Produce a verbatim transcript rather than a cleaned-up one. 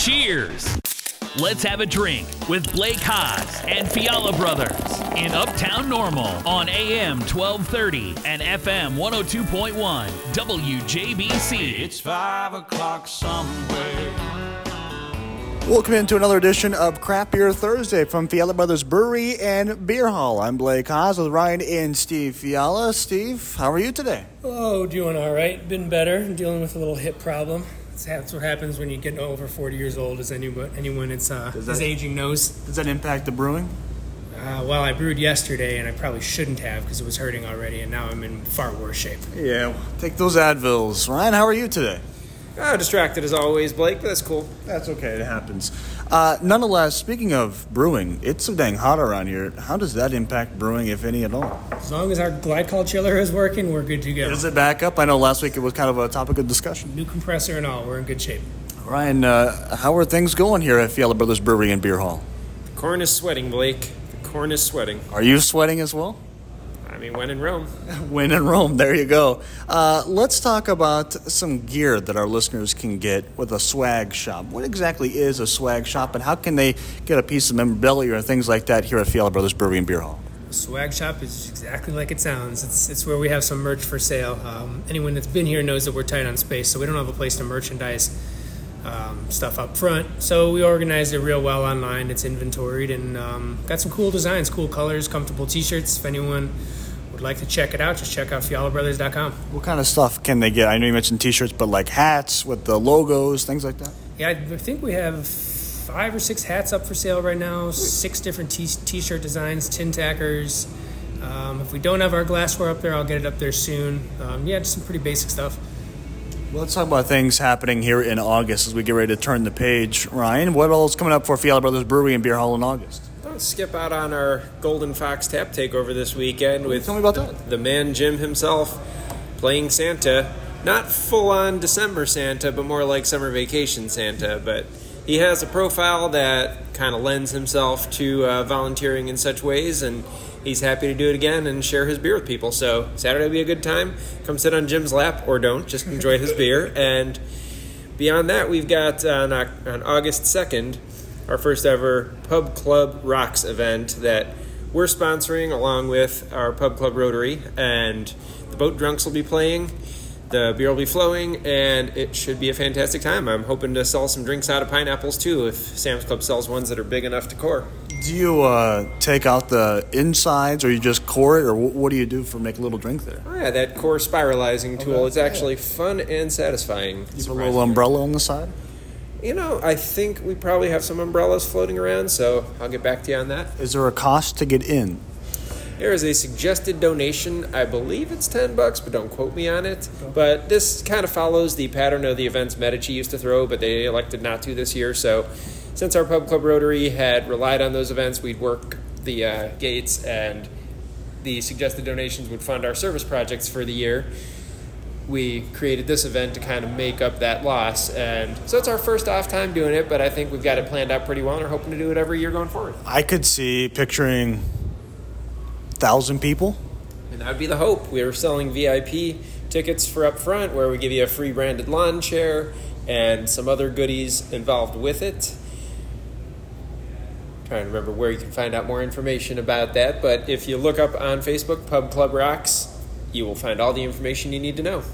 Cheers! Let's have a drink with Blake Haas and Fiala Brothers in Uptown Normal on A M twelve thirty and F M one oh two point one W J B C. It's five o'clock somewhere. Welcome into another edition of Craft Beer Thursday from Fiala Brothers Brewery and Beer Hall. I'm Blake Haas with Ryan and Steve Fiala. Steve, how are you today? Oh, doing all right. Been better. Dealing with a little hip problem. That's what happens when you get over forty years old, as anyone, anyone it's, uh, Does that- is aging knows. Does that impact the brewing? Uh, well, I brewed yesterday, and I probably shouldn't have because it was hurting already, and now I'm in far worse shape. Yeah, take those Advils. Ryan, how are you today? Oh, distracted as always, Blake, but that's cool. That's okay, it happens. Uh, nonetheless, speaking of brewing, it's so dang hot around here. How does that impact brewing, if any at all? As long as our glycol chiller is working, we're good to go. Is it back up? I know last week it was kind of a topic of discussion. New compressor and all, we're in good shape. Ryan, uh, how are things going here at Fiala Brothers Brewery and Beer Hall? The corn is sweating, Blake. The corn is sweating. Are you sweating as well? I mean, when in Rome. When in Rome, there you go. Uh, let's talk about some gear that our listeners can get with a swag shop. What exactly is a swag shop, and how can they get a piece of memorabilia or things like that here at Fiala Brothers Brewery and Beer Hall? Swag shop is exactly like it sounds. It's it's where we have some merch for sale. Um, anyone that's been here knows that we're tight on space, so we don't have a place to merchandise um, stuff up front. So we organized it real well online. It's inventoried and um, got some cool designs, cool colors, comfortable T-shirts. If anyone would like to check it out, just check out fiala brothers dot com. What kind of stuff can they get? I know you mentioned T-shirts, but like hats with the logos, things like that? Yeah, I think we have five or six hats up for sale right now, six different t- T-shirt designs, tin tackers. Um, if we don't have our glassware up there, I'll get it up there soon. Um, yeah, just some pretty basic stuff. Well, let's talk about things happening here in August as we get ready to turn the page. Ryan, what else is coming up for Fiala Brothers Brewery and Beer Hall in August? Don't skip out on our Golden Fox Tap Takeover this weekend with Tell me about that. the man Jim himself playing Santa. Not full-on December Santa, but more like summer vacation Santa. But he has a profile that kind of lends himself to uh, volunteering in such ways, and he's happy to do it again and share his beer with people. So Saturday will be a good time. Come sit on Jim's lap, or don't. Just enjoy his beer. And beyond that, we've got on, on August second, our first ever Pub Club Rocks event that we're sponsoring along with our Pub Club Rotary. And the Boat Drunks will be playing. The beer will be flowing, and it should be a fantastic time. I'm hoping to sell some drinks out of pineapples, too, if Sam's Club sells ones that are big enough to core. Do you uh, take out the insides, or you just core it, or wh- what do you do for make a little drink there? Oh, yeah, that core spiralizing tool. Okay. It's actually fun and satisfying. You have a little umbrella on the side? You know, I think we probably have some umbrellas floating around, so I'll get back to you on that. Is there a cost to get in? There is a suggested donation. I believe it's ten bucks, but don't quote me on it. But this kind of follows the pattern of the events Medici used to throw, but they elected not to this year. So since our Pub Club Rotary had relied on those events, we'd work the uh, gates, and the suggested donations would fund our service projects for the year. We created this event to kind of make up that loss. And so it's our first off time doing it, but I think we've got it planned out pretty well, and we're hoping to do it every year going forward. I could see picturing thousand people. And that would be the hope. We are selling V I P tickets for up front, where we give you a free branded lawn chair and some other goodies involved with it. I'm trying to remember where you can find out more information about that, but if you look up on Facebook, Pub Club Rocks, you will find all the information you need to know.